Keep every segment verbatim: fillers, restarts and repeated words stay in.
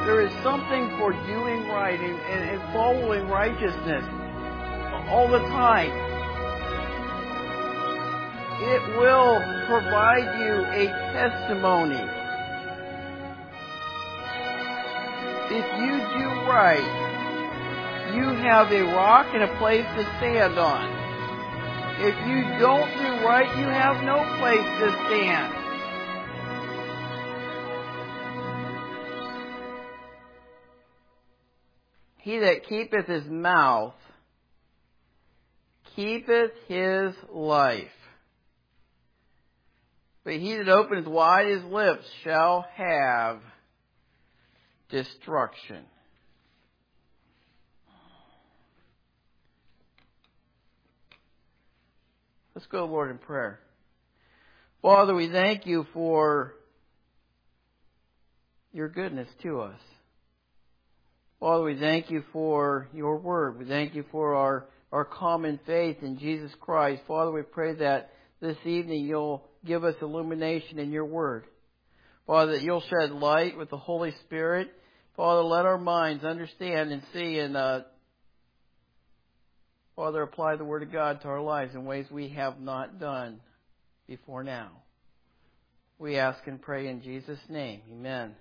there is something for doing right and, and, and following righteousness all the time. It will provide you a testimony. If you do right, you have a rock and a place to stand on. If you don't do right, you have no place to stand. He that keepeth his mouth keepeth his life. But he that openeth wide his lips shall have destruction. Let's go, Lord, in prayer. Father, we thank you for your goodness to us. Father, we thank you for your word. We thank you for our, our common faith in Jesus Christ. Father, we pray that this evening you'll give us illumination in your word. Father, that you'll shed light with the Holy Spirit. Father, let our minds understand and see and, uh, Father, apply the word of God to our lives in ways we have not done before now. We ask and pray in Jesus' name. Amen.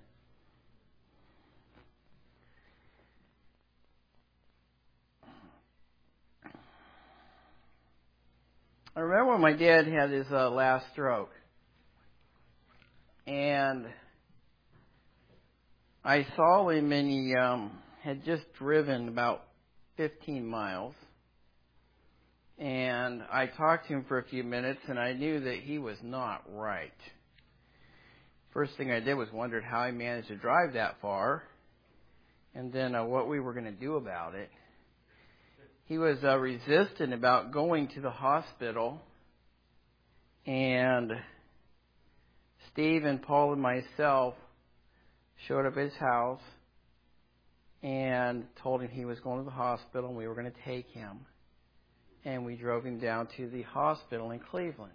I remember when my dad had his uh, last stroke. And I saw him, and he um, had just driven about fifteen miles. And I talked to him for a few minutes, and I knew that he was not right. First thing I did was wondered how he managed to drive that far, and then uh, what we were going to do about it. He was uh, resistant about going to the hospital, and Steve and Paul and myself showed up at his house and told him he was going to the hospital and we were going to take him. And we drove him down to the hospital in Cleveland.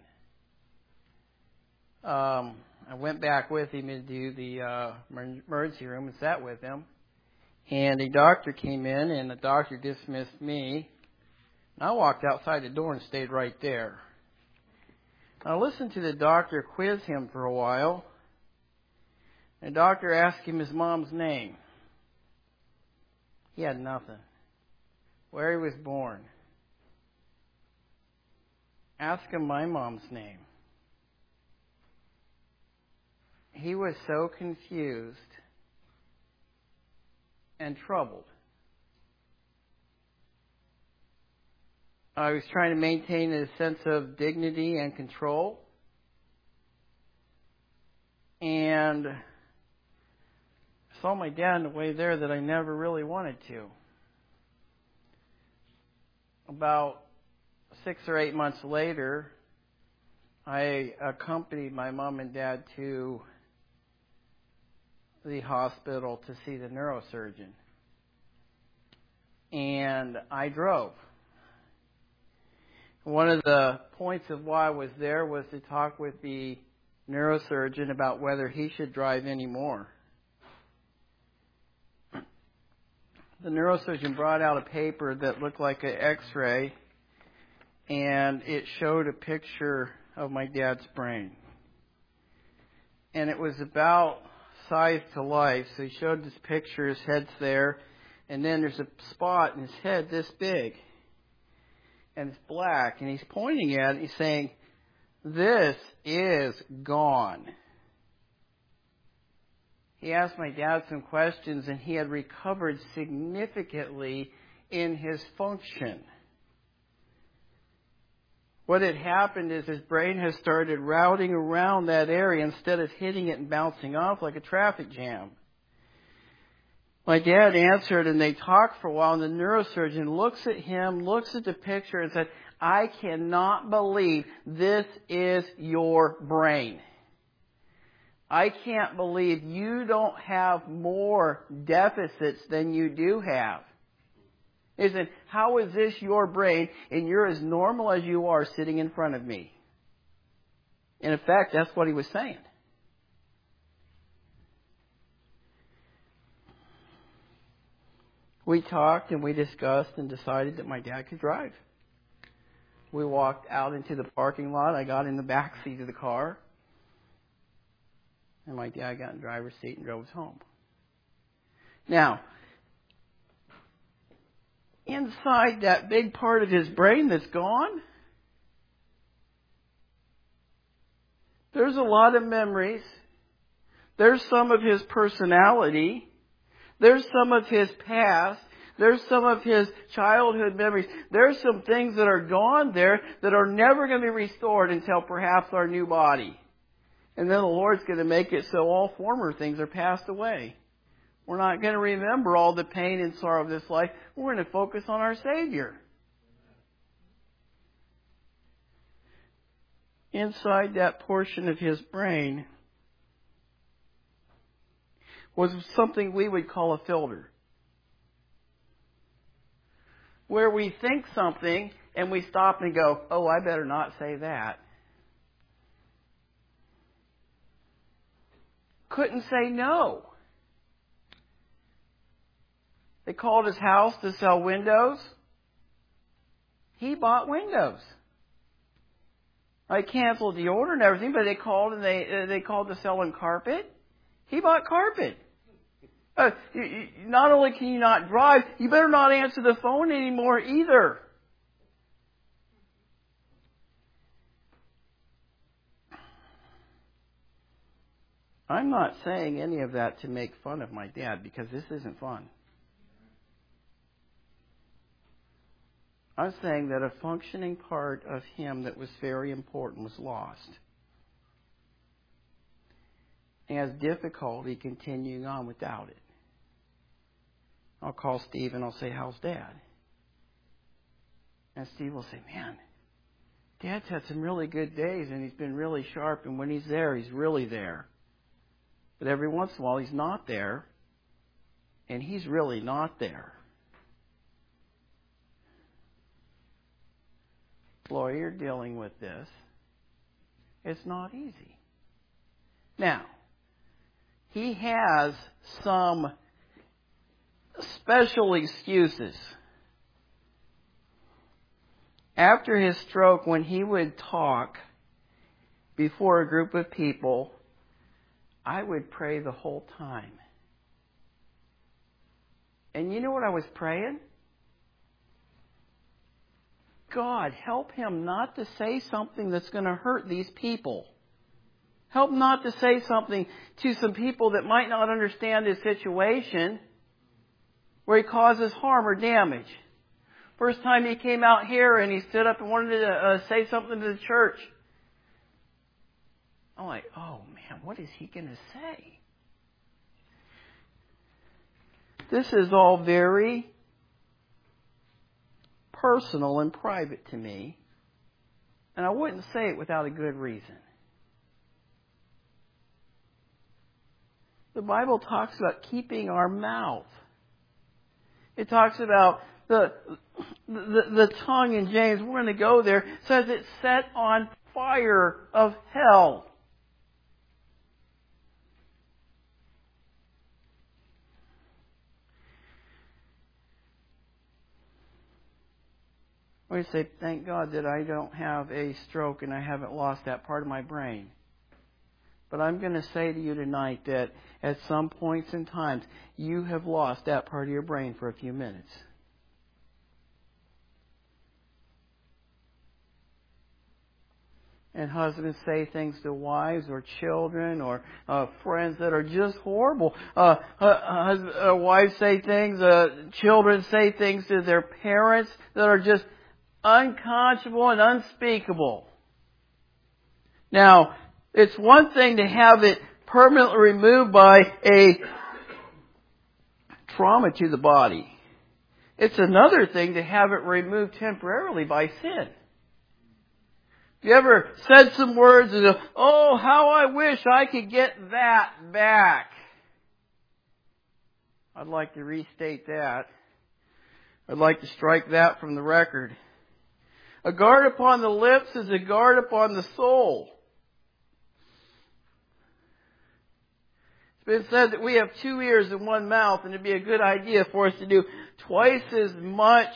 Um, I went back with him into the uh, emergency room and sat with him. And a doctor came in, and the doctor dismissed me. And I walked outside the door and stayed right there. I listened to the doctor quiz him for a while. The doctor asked him his mom's name. He had nothing. Where he was born. Ask him my mom's name. He was so confused and troubled. I was trying to maintain a sense of dignity and control. And I saw my dad in a way there that I never really wanted to. About six or eight months later, I accompanied my mom and dad to the hospital to see the neurosurgeon. And I drove. One of the points of why I was there was to talk with the neurosurgeon about whether he should drive anymore. The neurosurgeon brought out a paper that looked like an x-ray, and it showed a picture of my dad's brain. And it was about size to life. So he showed this picture, his head's there, and then there's a spot in his head this big. And it's black, and he's pointing at it, he's saying, "This is gone." He asked my dad some questions, and he had recovered significantly in his function. What had happened is his brain has started routing around that area instead of hitting it and bouncing off like a traffic jam. My dad answered, and they talked for a while, and the neurosurgeon looks at him, looks at the picture, and said, "I cannot believe this is your brain. I can't believe you don't have more deficits than you do have." He said, "How is this your brain, and you're as normal as you are sitting in front of me?" In effect, that's what he was saying. We talked and we discussed and decided that my dad could drive. We walked out into the parking lot. I got in the back seat of the car. And my dad got in the driver's seat and drove us home. Now, inside that big part of his brain that's gone, there's a lot of memories. There's some of his personality. There's some of his past. There's some of his childhood memories. There's some things that are gone there that are never going to be restored until perhaps our new body. And then the Lord's going to make it so all former things are passed away. We're not going to remember all the pain and sorrow of this life. We're going to focus on our Savior. Inside that portion of his brain was something we would call a filter. Where we think something and we stop and go, oh, I better not say that. Couldn't say no. They called his house to sell windows. He bought windows. I canceled the order and everything, but they called and they uh, they called to sell him carpet. He bought carpet. Uh, you, you, not only can you not drive, you better not answer the phone anymore either. I'm not saying any of that to make fun of my dad, because this isn't fun. I'm saying that a functioning part of him that was very important was lost. He has difficulty continuing on without it. I'll call Steve and I'll say, how's Dad? And Steve will say, man, Dad's had some really good days and he's been really sharp, and when he's there, he's really there. But every once in a while, he's not there, and he's really not there. Floyd, you're dealing with this. It's not easy. Now, he has some special excuses. After his stroke, when he would talk before a group of people, I would pray the whole time. And you know what I was praying? God, help him not to say something that's going to hurt these people. Help not to say something to some people that might not understand his situation, where he causes harm or damage. First time he came out here and he stood up and wanted to uh, say something to the church, I'm like, oh man, what is he going to say? This is all very personal and private to me, and I wouldn't say it without a good reason. The Bible talks about keeping our mouth. It talks about the the, the tongue in James. We're going to go there. It says it's set on fire of hell. We say, thank God that I don't have a stroke and I haven't lost that part of my brain. But I'm going to say to you tonight that at some points in times, you have lost that part of your brain for a few minutes. And husbands say things to wives or children or uh, friends that are just horrible. Uh, uh, uh, wives say things, uh, children say things to their parents that are just unconscionable and unspeakable. Now, it's one thing to have it permanently removed by a trauma to the body. It's another thing to have it removed temporarily by sin. Have you ever said some words and go, oh, how I wish I could get that back? I'd like to restate that. I'd like to strike that from the record. A guard upon the lips is a guard upon the soul. It's been said that we have two ears and one mouth, and it'd be a good idea for us to do twice as much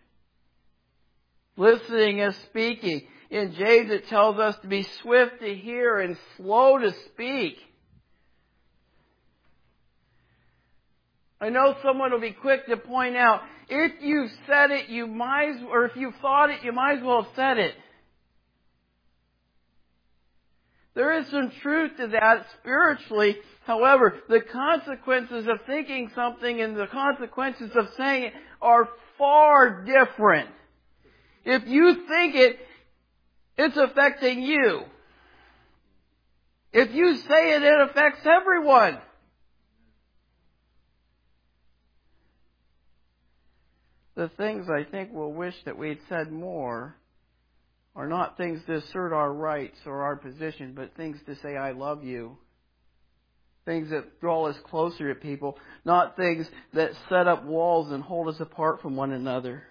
listening as speaking. In James it tells us to be swift to hear and slow to speak. I know someone will be quick to point out, if you said it, you might, or if you thought it, you might as well have said it. There is some truth to that spiritually. However, the consequences of thinking something and the consequences of saying it are far different. If you think it, it's affecting you. If you say it, it affects everyone. The things I think we'll wish that we had said more are not things to assert our rights or our position, but things to say, I love you. Things that draw us closer to people, not things that set up walls and hold us apart from one another.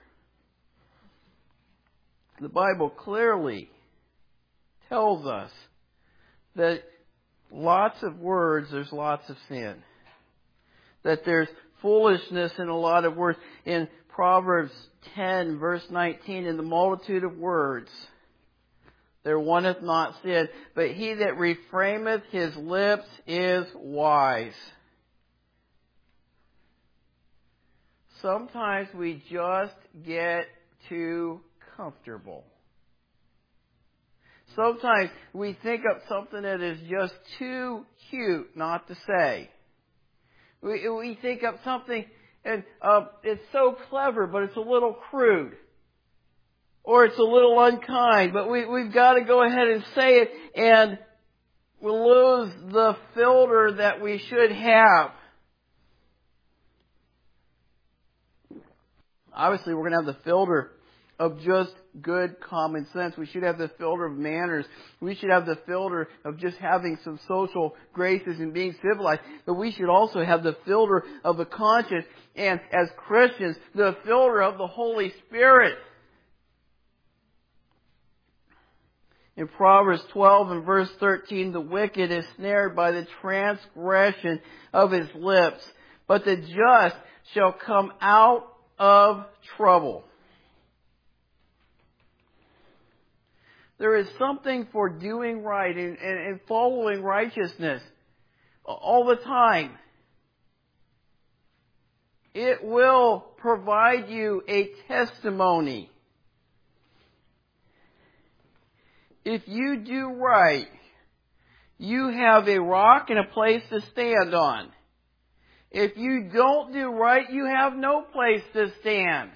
The Bible clearly tells us that lots of words, there's lots of sin. That there's foolishness in a lot of words. In Proverbs ten, verse nineteen, in the multitude of words, there wanteth not sin, but he that refraineth his lips is wise. Sometimes we just get too comfortable. Sometimes we think up something that is just too cute not to say. We, we think up something and uh, it's so clever, but it's a little crude. Or it's a little unkind, but we, we've got to go ahead and say it, and we'll lose the filter that we should have. Obviously, we're going to have the filter of just good common sense. We should have the filter of manners. We should have the filter of just having some social graces and being civilized. But we should also have the filter of the conscience, and as Christians, the filter of the Holy Spirit. In Proverbs twelve and verse thirteen, the wicked is snared by the transgression of his lips, but the just shall come out of trouble. There is something for doing right and, and, and following righteousness all the time. It will provide you a testimony. If you do right, you have a rock and a place to stand on. If you don't do right, you have no place to stand.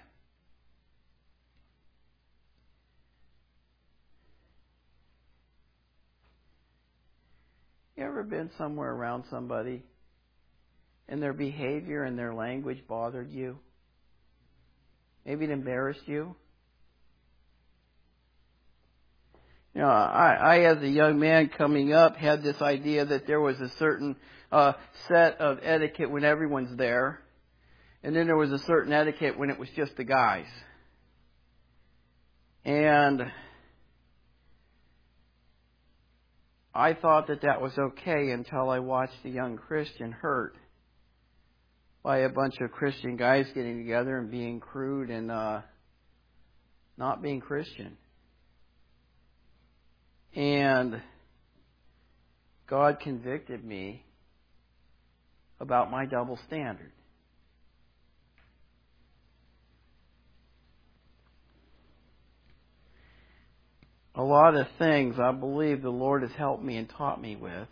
You ever been somewhere around somebody and their behavior and their language bothered you? Maybe it embarrassed you? You know, I, I, as a young man coming up, had this idea that there was a certain uh, set of etiquette when everyone's there, and then there was a certain etiquette when it was just the guys. And I thought that that was okay until I watched a young Christian hurt by a bunch of Christian guys getting together and being crude and uh, not being Christian. And God convicted me about my double standard. A lot of things I believe the Lord has helped me and taught me with.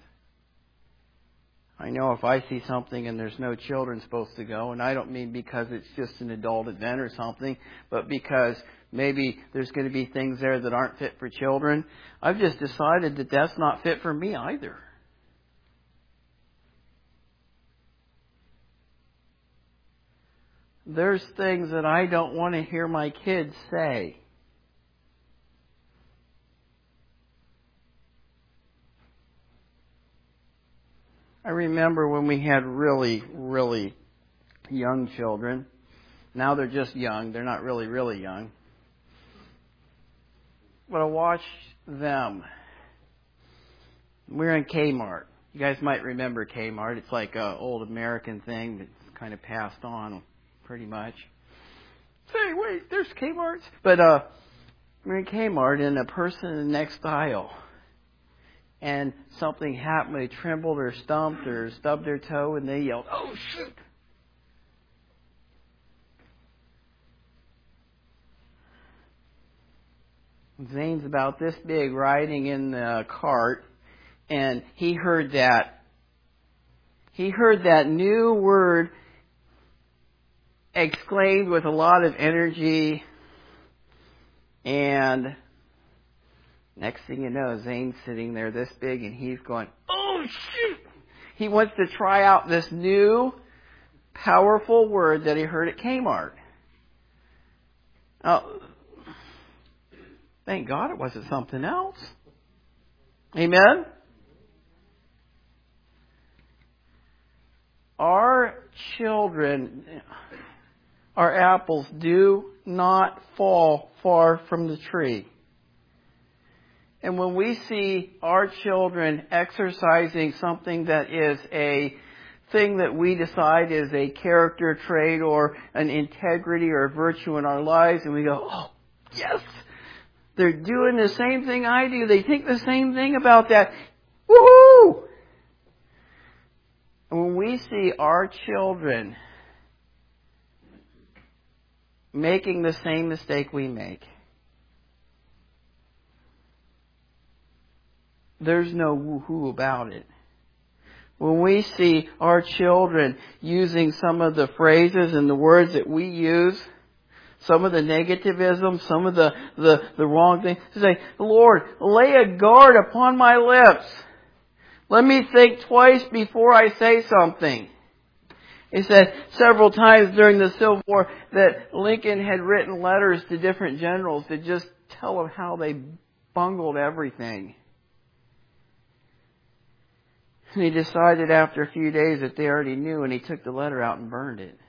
I know if I see something and there's no children supposed to go, and I don't mean because it's just an adult event or something, but because maybe there's going to be things there that aren't fit for children, I've just decided that that's not fit for me either. There's things that I don't want to hear my kids say. I remember when we had really, really young children. Now they're just young. They're not really, really young. But I watched them. We were in Kmart. You guys might remember Kmart. It's like an old American thing that's kind of passed on pretty much. Say, wait, there's Kmart's? But uh, we're in Kmart and a person in the next aisle. And something happened. They trembled or stumped or stubbed their toe and they yelled, "Oh, shoot!" Zane's about this big riding in the cart. And he heard that. He heard that new word exclaimed with a lot of energy. And next thing you know, Zane's sitting there this big and he's going, "Oh, shoot!" He wants to try out this new, powerful word that he heard at Kmart. Oh, thank God it wasn't something else. Amen? Our children, our apples do not fall far from the tree. And when we see our children exercising something that is a thing that we decide is a character trait or an integrity or a virtue in our lives, and we go, "Oh, yes, they're doing the same thing I do. They think the same thing about that. Woohoo!" And when we see our children making the same mistake we make, there's no woohoo about it. When we see our children using some of the phrases and the words that we use, some of the negativism, some of the, the, the wrong things, to say, "Lord, lay a guard upon my lips. Let me think twice before I say something." He said several times during the Civil War that Lincoln had written letters to different generals to just tell them how they bungled everything. And he decided after a few days that they already knew, and he took the letter out and burned it.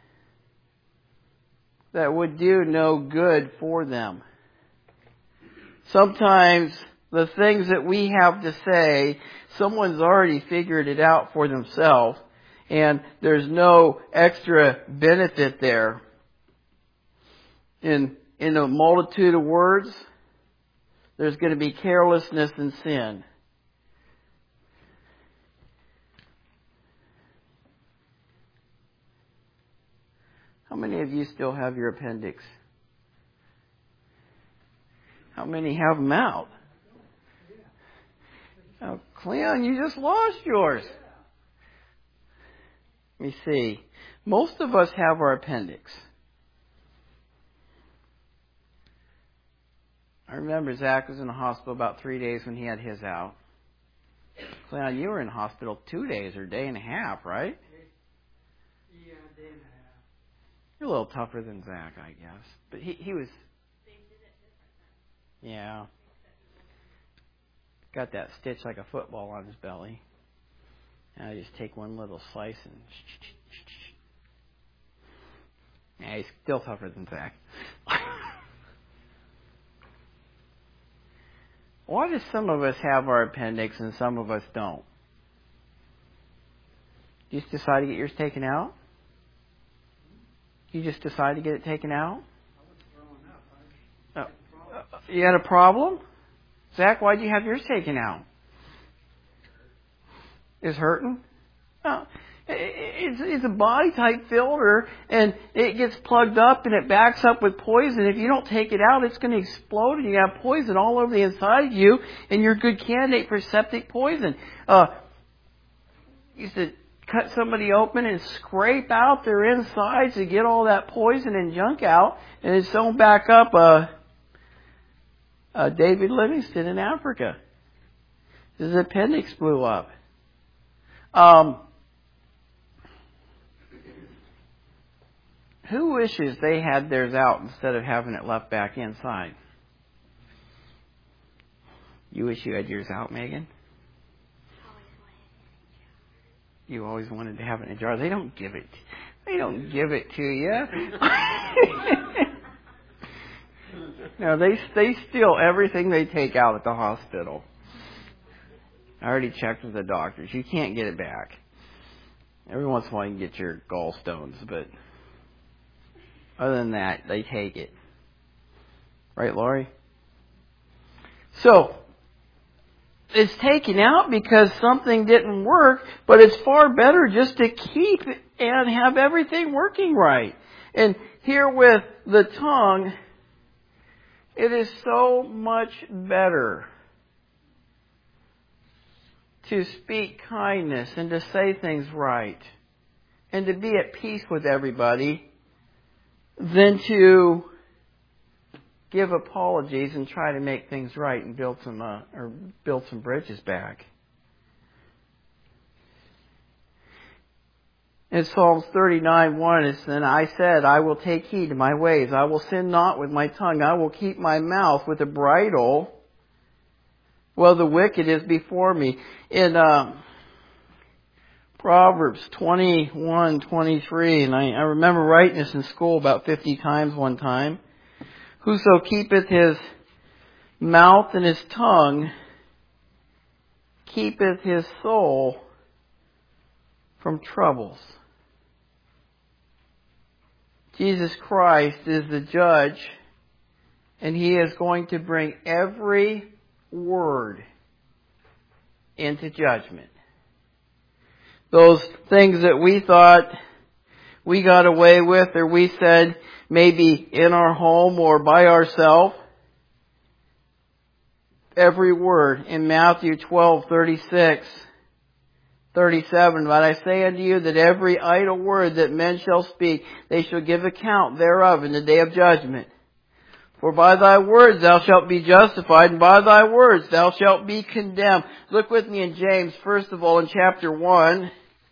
That would do no good for them. Sometimes the things that we have to say, someone's already figured it out for themselves, and there's no extra benefit there. In, in a multitude of words, there's going to be carelessness and sin. How many of you still have your appendix? How many have them out? Oh, Cleon, you just lost yours. Let me see. Most of us have our appendix. I remember Zach was in the hospital about three days when he had his out. Cleon, you were in the hospital two days or a day and a half, right? Yeah, a day and a half. You're a little tougher than Zach, I guess. But he, he was... Yeah. Got that stitch like a football on his belly. And I just take one little slice and... Yeah, he's still tougher than Zach. Why do some of us have our appendix and some of us don't? You just decide to get yours taken out? You just decide to get it taken out? I was throwing up. I Uh, you had a problem? Zach, why'd you have yours taken out? Is hurting? No. It's, it's a body type filter, and it gets plugged up and it backs up with poison. If you don't take it out, it's going to explode and you have poison all over the inside of you, and you're a good candidate for septic poison. Uh, you used to cut somebody open and scrape out their insides to get all that poison and junk out, and it's sewn back up. Uh, uh, David Livingston in Africa, his appendix blew up. Um, who wishes they had theirs out instead of having it left back inside? You wish you had yours out, Megan? You always wanted to have it in a jar. They don't give it. They don't give it to you. No, they they steal everything they take out at the hospital. I already checked with the doctors. You can't get it back. Every once in a while you can get your gallstones, but other than that, they take it. Right, Laurie? So, it's taken out because something didn't work, but it's far better just to keep and have everything working right. And here with the tongue, it is so much better to speak kindness and to say things right and to be at peace with everybody than to give apologies and try to make things right and build some uh, or build some bridges back. In Psalms thirty-nine one, it's, "And I said, I will take heed to my ways. I will sin not with my tongue. I will keep my mouth with a bridle while the wicked is before me." In uh, Proverbs twenty-one twenty-three, and I, I remember writing this in school about fifty times one time. "Whoso keepeth his mouth and his tongue keepeth his soul from troubles." Jesus Christ is the judge, and He is going to bring every word into judgment. Those things that we thought we got away with, or we said maybe in our home or by ourselves, every word in Matthew twelve thirty-six, thirty-seven, "But I say unto you that every idle word that men shall speak, they shall give account thereof in the day of judgment. For by thy words thou shalt be justified, and by thy words thou shalt be condemned." Look with me in James, first of all, in chapter one.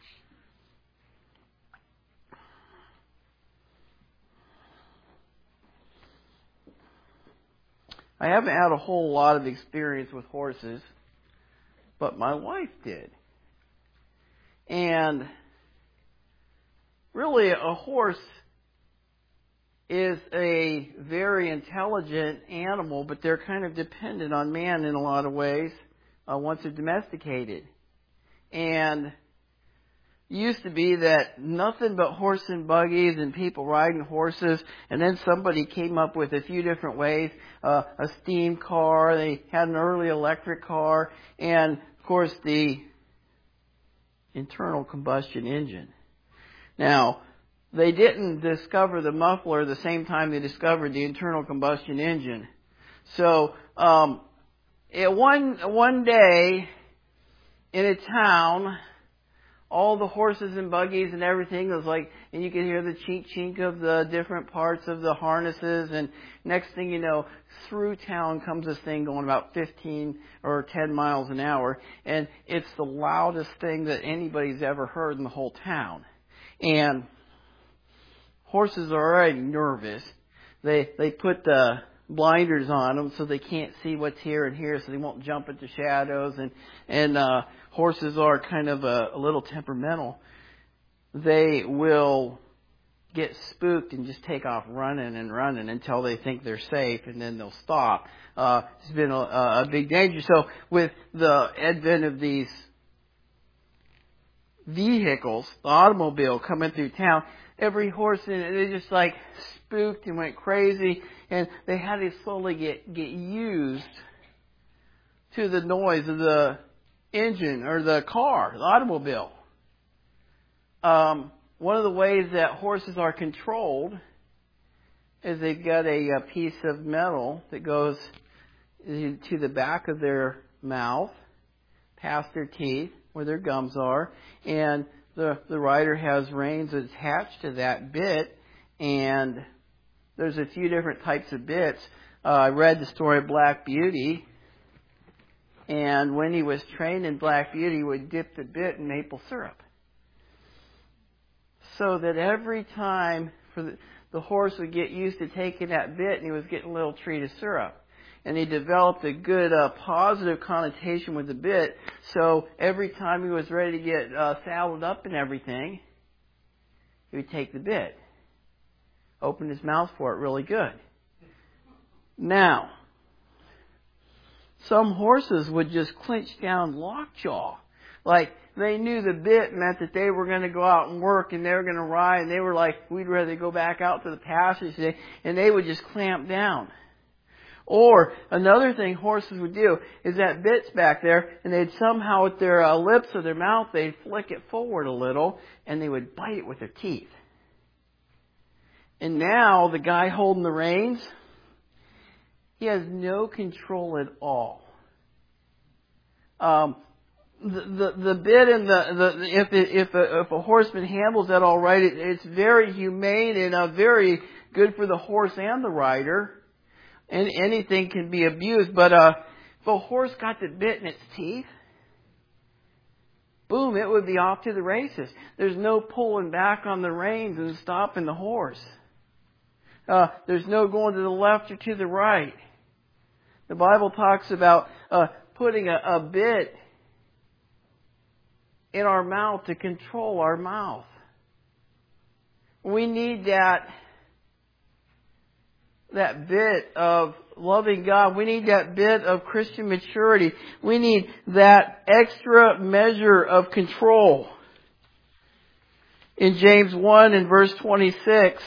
I haven't had a whole lot of experience with horses, but my wife did. And really, a horse is a very intelligent animal, but they're kind of dependent on man in a lot of ways uh, once they're domesticated. And it used to be that nothing but horse and buggies and people riding horses, and then somebody came up with a few different ways. Uh, a steam car, they had an early electric car, and of course the internal combustion engine. Now, they didn't discover the muffler the same time they discovered the internal combustion engine. So, um, it, one one day in a town, all the horses and buggies and everything was like, and you could hear the chink chink of the different parts of the harnesses, and next thing you know, through town comes this thing going about fifteen or ten miles an hour, and it's the loudest thing that anybody's ever heard in the whole town. And horses are already nervous. They they put the blinders on them so they can't see what's here and here, so they won't jump into shadows, and and uh horses are kind of a, a little temperamental. They will get spooked and just take off running and running until they think they're safe, and then they'll stop. Uh, it's been a, a big danger. So with the advent of these vehicles, the automobile coming through town, every horse in it, they just like spooked and went crazy, and they had to slowly get, get used to the noise of the engine or the car, the automobile. Um, one of the ways that horses are controlled is they've got a, a piece of metal that goes to the back of their mouth, past their teeth, where their gums are, and the the rider has reins attached to that bit, and there's a few different types of bits. Uh, I read the story of Black Beauty. And when he was trained in Black Beauty, he would dip the bit in maple syrup. So that every time for the, the horse would get used to taking that bit, and he was getting a little treat of syrup. And he developed a good uh, positive connotation with the bit. So every time he was ready to get uh, saddled up and everything, he would take the bit. Open his mouth for it really good. Now, Some horses would just clench down lockjaw. Like they knew the bit meant that they were going to go out and work and they were going to ride, and they were like, we'd rather go back out to the pasture today, and they would just clamp down. Or another thing horses would do is that bit's back there, and they'd somehow with their uh, lips or their mouth, they'd flick it forward a little, and they would bite it with their teeth. And now the guy holding the reins, he has no control at all. Um, the, the the bit and the, the if it, if a, if a horseman handles that all right, it, it's very humane and uh, very good for the horse and the rider. And anything can be abused, but uh, if a horse got the bit in its teeth, boom, it would be off to the races. There's no pulling back on the reins and stopping the horse. Uh, there's no going to the left or to the right. The Bible talks about uh, putting a, a bit in our mouth to control our mouth. We need that that bit of loving God. We need that bit of Christian maturity. We need that extra measure of control. In James one and verse twenty-six,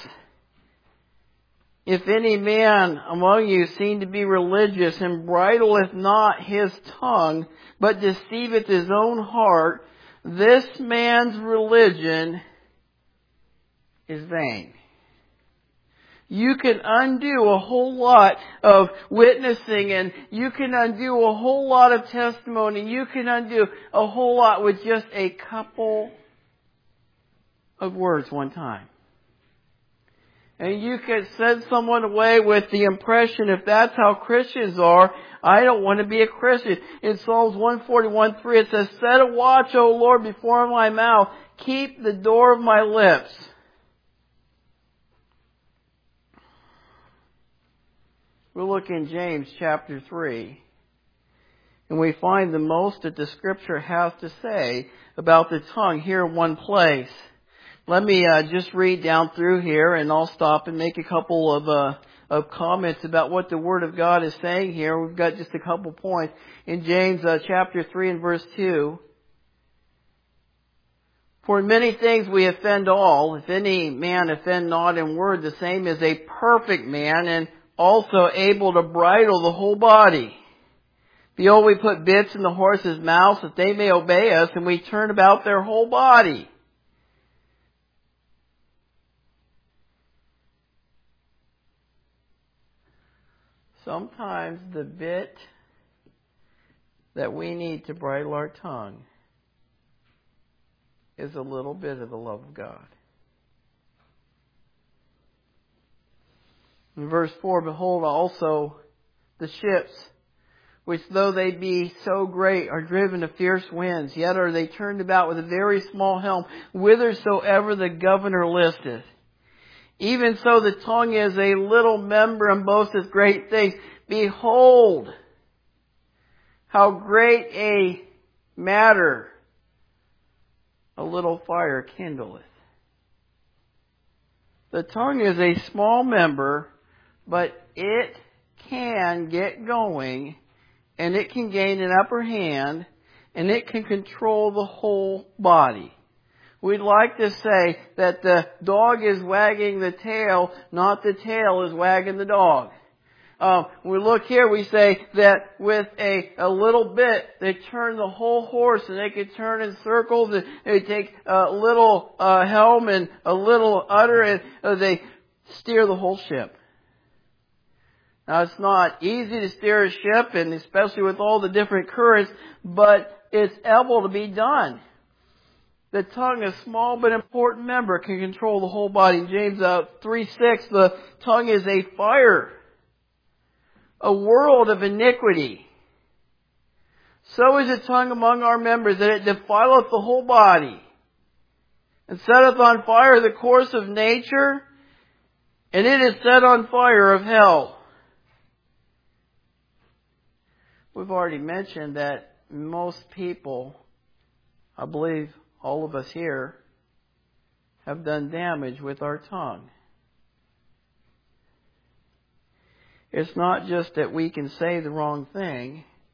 if any man among you seem to be religious and bridleth not his tongue, but deceiveth his own heart, this man's religion is vain. You can undo a whole lot of witnessing, and you can undo a whole lot of testimony. You can undo a whole lot with just a couple of words one time. And you can send someone away with the impression, if that's how Christians are, I don't want to be a Christian. In Psalms one forty-one three it says, set a watch, O Lord, before my mouth. Keep the door of my lips. We'll look in James chapter three, and we find the most that the Scripture has to say about the tongue here in one place. Let me uh, just read down through here, and I'll stop and make a couple of uh, of comments about what the Word of God is saying here. We've got just a couple points. In James uh, chapter three and verse two, for in many things we offend all. If any man offend not in word, the same is a perfect man, and also able to bridle the whole body. Behold, we put bits in the horses' mouths that they may obey us, and we turn about their whole body. Sometimes the bit that we need to bridle our tongue is a little bit of the love of God. In verse four, behold also the ships, which though they be so great, are driven of fierce winds, yet are they turned about with a very small helm, whithersoever the governor listeth. Even so the tongue is a little member and boasteth great things. Behold, how great a matter a little fire kindleth. The tongue is a small member, but it can get going, and it can gain an upper hand, and it can control the whole body. We'd like to say that the dog is wagging the tail, not the tail is wagging the dog. Um, we look here, we say that with a, a little bit, they turn the whole horse, and they could turn in circles, and they take a little uh, helm and a little udder, and uh, they steer the whole ship. Now, it's not easy to steer a ship, and especially with all the different currents, but it's able to be done. The tongue, a small but important member, can control the whole body. In James uh, three six, the tongue is a fire, a world of iniquity. So is the tongue among our members, that it defileth the whole body, and setteth on fire the course of nature, and it is set on fire of hell. We've already mentioned that most people, I believe all of us here, have done damage with our tongue. It's not just that we can say the wrong thing,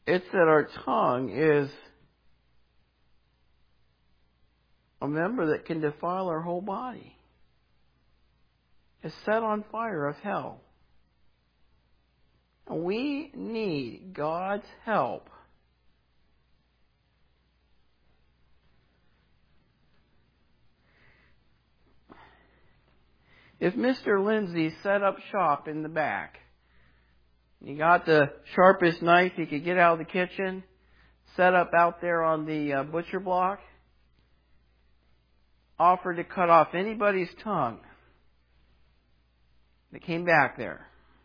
It's that our tongue is a member that can defile our whole body. It's set on fire of hell. And we need God's help. If Mister Lindsay set up shop in the back, he got the sharpest knife he could get out of the kitchen, set up out there on the uh, butcher block, offered to cut off anybody's tongue that came back there,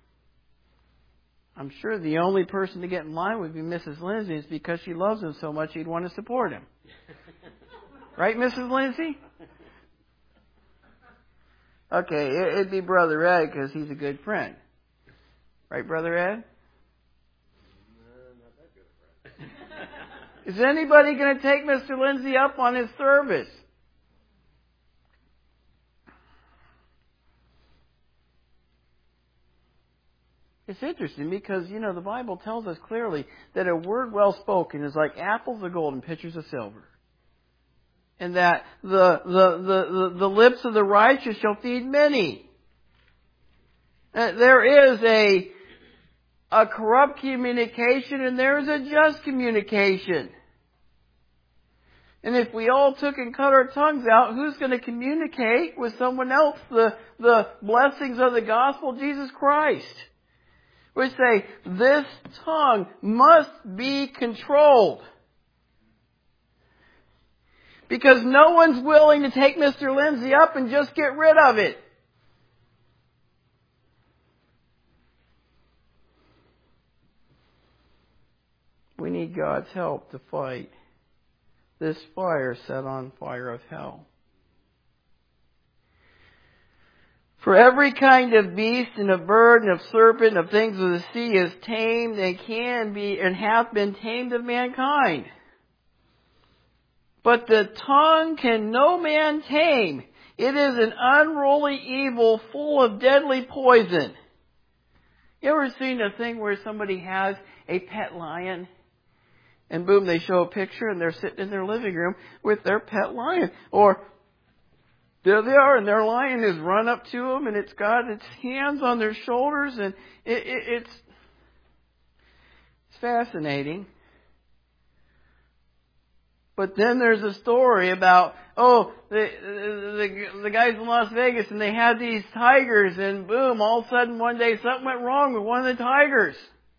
I'm sure the only person to get in line would be Missus Lindsay, is because she loves him so much he'd want to support him. Right, Missus Lindsay? Okay, it'd be Brother Ed because he's a good friend. Right, Brother Ed? No, not that good a friend. Is anybody going to take Mister Lindsay up on his service? It's interesting because, you know, the Bible tells us clearly that a word well spoken is like apples of gold and pitchers of silver. And that the, the, the, the, the lips of the righteous shall feed many. Uh, there is a, a corrupt communication and there is a just communication. And if we all took and cut our tongues out, who's going to communicate with someone else the, the blessings of the gospel of Jesus Christ? We say, this tongue must be controlled. Because no one's willing to take Mister Lindsay up and just get rid of it. We need God's help to fight this fire set on fire of hell. For every kind of beast and of bird and of serpent and of things of the sea is tamed and can be and hath been tamed of mankind. But the tongue can no man tame. It is an unruly evil full of deadly poison. You ever seen a thing where somebody has a pet lion? And boom, they show a picture and they're sitting in their living room with their pet lion. Or there they are and their lion has run up to them and it's got its hands on their shoulders and it, it, it's, it's fascinating. But then there's a story about, oh, the, the, the guys in Las Vegas and they had these tigers and boom, all of a sudden one day something went wrong with one of the tigers.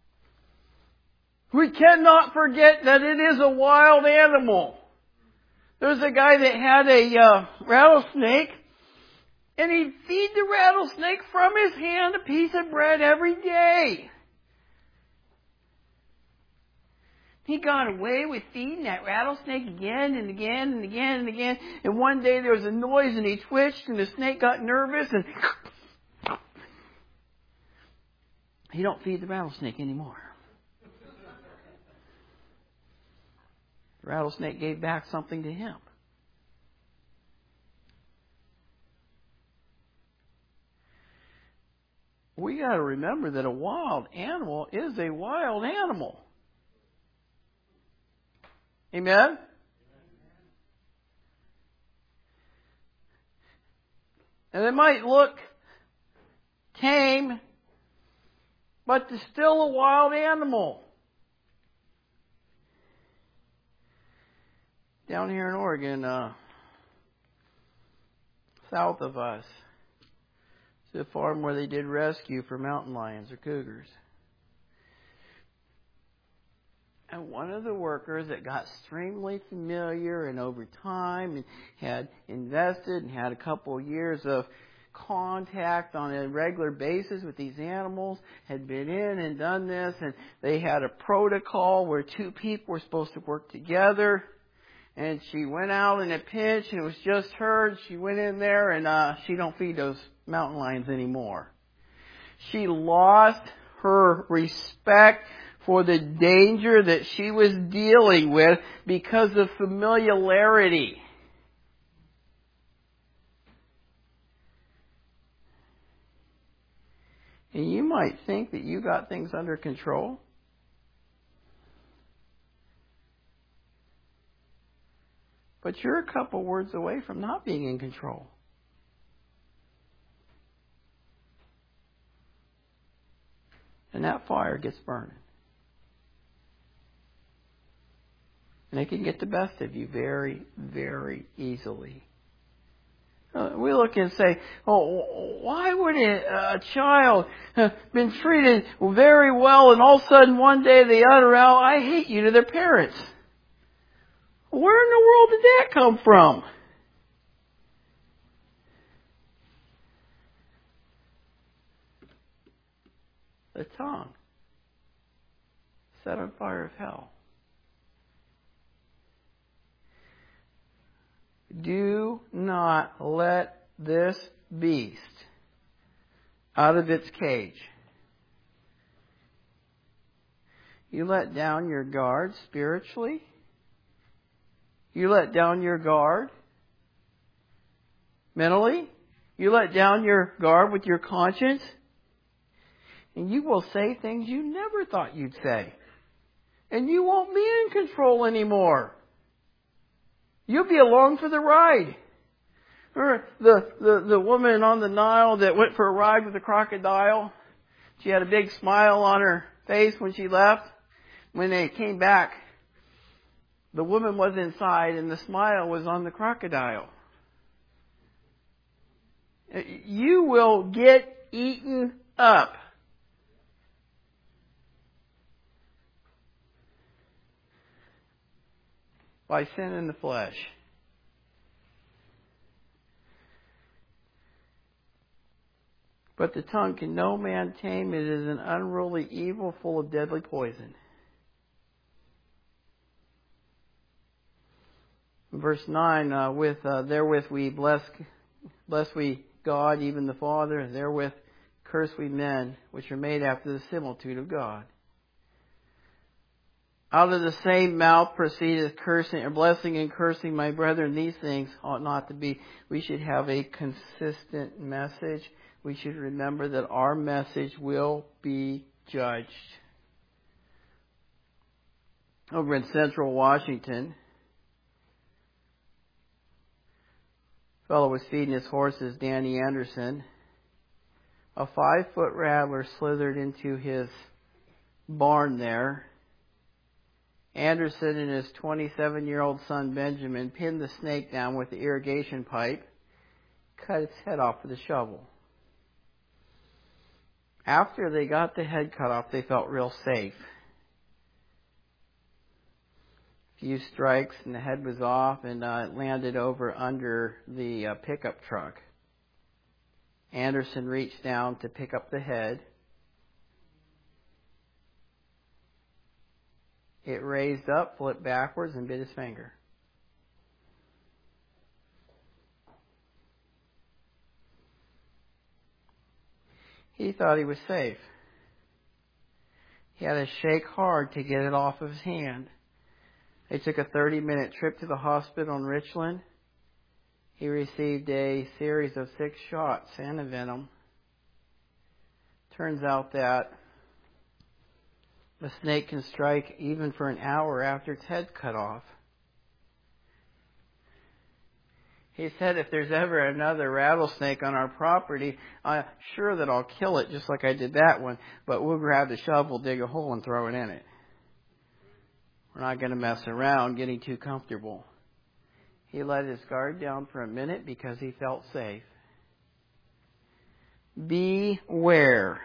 We cannot forget that it is a wild animal. There's a guy that had a uh, rattlesnake and he'd feed the rattlesnake from his hand a piece of bread every day. He got away with feeding that rattlesnake again and again and again and again. And one day there was a noise and he twitched and the snake got nervous and he don't feed the rattlesnake anymore. The rattlesnake gave back something to him. We got to remember that a wild animal is a wild animal. Amen? And it might look tame, but it's still a wild animal. Down here in Oregon, uh, south of us, it's a farm where they did rescue for mountain lions or cougars. And one of the workers that got extremely familiar and over time and had invested and had a couple of years of contact on a regular basis with these animals, had been in and done this, and they had a protocol where two people were supposed to work together. And she went out in a pinch and it was just her. And she went in there and uh, she don't feed those mountain lions anymore. She lost her respect for the danger that she was dealing with because of familiarity. And you might think that you got things under control. But you're a couple words away from not being in control. And that fire gets burning. And it can get the best of you very, very easily. Uh, we look and say, oh, why would a, a child have been treated very well and all of a sudden one day they utter out, I hate you to their parents? Where in the world did that come from? The tongue set on fire of hell. Do not let this beast out of its cage. You let down your guard spiritually. You let down your guard mentally. You let down your guard with your conscience. And you will say things you never thought you'd say. And you won't be in control anymore. You'll be along for the ride. Or the, the, the woman on the Nile that went for a ride with the crocodile. She had a big smile on her face when she left. When they came back, the woman was inside and the smile was on the crocodile. You will get eaten up. By sin in the flesh. But the tongue can no man tame. It is an unruly evil full of deadly poison. Verse nine, uh, with uh, therewith we bless, bless we God, even the Father, and therewith curse we men, which are made after the similitude of God. Out of the same mouth proceedeth cursing or blessing and cursing, my brethren. These things ought not to be. We should have a consistent message. We should remember that our message will be judged. Over in Central Washington, a fellow was feeding his horses, Danny Anderson. A five-foot rattler slithered into his barn there. Anderson and his twenty-seven-year-old son Benjamin pinned the snake down with the irrigation pipe, cut its head off with a shovel. After they got the head cut off, they felt real safe. A few strikes and the head was off, and uh, it landed over under the uh, pickup truck. Anderson reached down to pick up the head. It raised up, flipped backwards, and bit his finger. He thought he was safe. He had to shake hard to get it off of his hand. They took a thirty-minute trip to the hospital in Richland. He received a series of six shots and a venom. Turns out that a snake can strike even for an hour after its head's cut off. He said, if there's ever another rattlesnake on our property, I'm sure that I'll kill it just like I did that one, but we'll grab the shovel, dig a hole, and throw it in it. We're not going to mess around getting too comfortable. He let his guard down for a minute because he felt safe. Beware.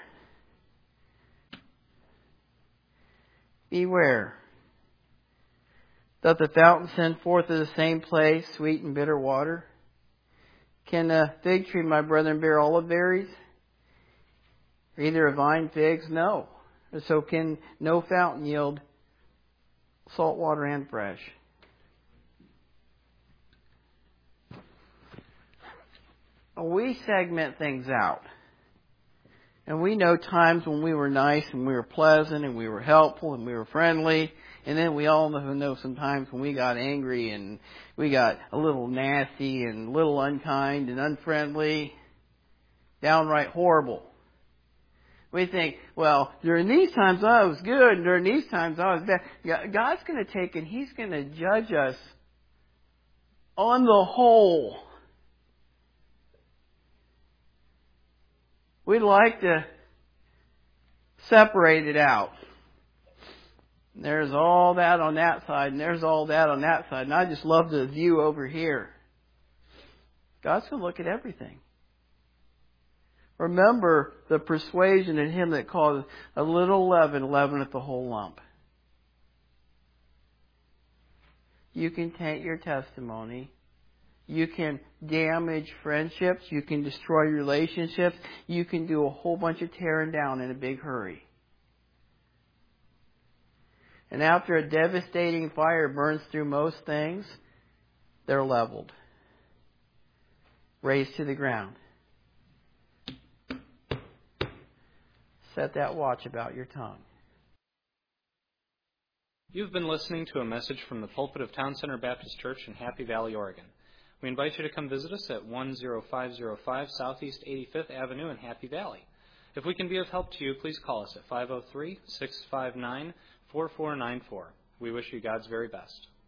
Beware. Doth the fountain send forth to the same place sweet and bitter water? Can a fig tree, my brethren, bear olive berries? Or either a vine figs? No. So can no fountain yield salt water and fresh? We segment things out. And we know times when we were nice and we were pleasant and we were helpful and we were friendly. And then we all know, know sometimes when we got angry and we got a little nasty and a little unkind and unfriendly, downright horrible. We think, well, during these times I was good and during these times I was bad. God's going to take and He's going to judge us on the whole, we'd like to separate it out. There's all that on that side, and there's all that on that side. And I just love the view over here. God's going to look at everything. Remember the persuasion in Him that causes a little leaven, leaveneth the whole lump. You can taint your testimony. You can damage friendships. You can destroy relationships. You can do a whole bunch of tearing down in a big hurry. And after a devastating fire burns through most things, they're leveled, razed to the ground. Set that watch about your tongue. You've been listening to a message from the pulpit of Town Center Baptist Church in Happy Valley, Oregon. We invite you to come visit us at one oh five oh five Southeast eighty-fifth Avenue in Happy Valley. If we can be of help to you, please call us at five oh three, six five nine, four four nine four. We wish you God's very best.